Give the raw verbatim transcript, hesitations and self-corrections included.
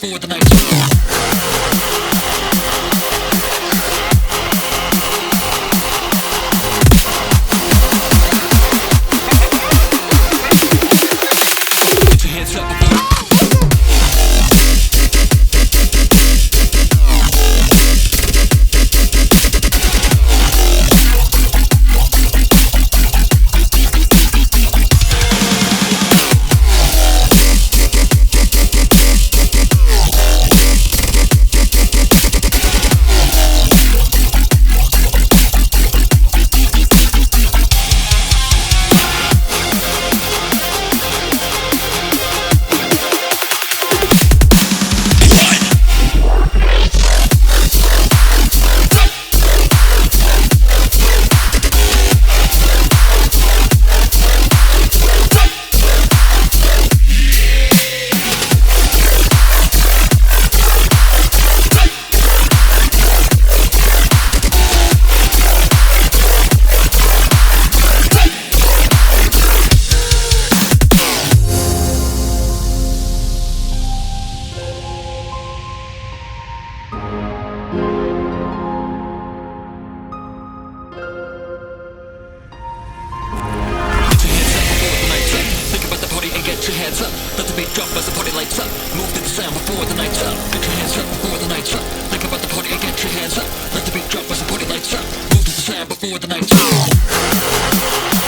before the night's up. Get your hands up before get your hands up, let the beat drop as the party lights up. Move to the sound before the night's up. Get your hands up before the night's up. Think about the party and get your hands up. Let the beat drop as the party lights up. Move to the sound before the night's up.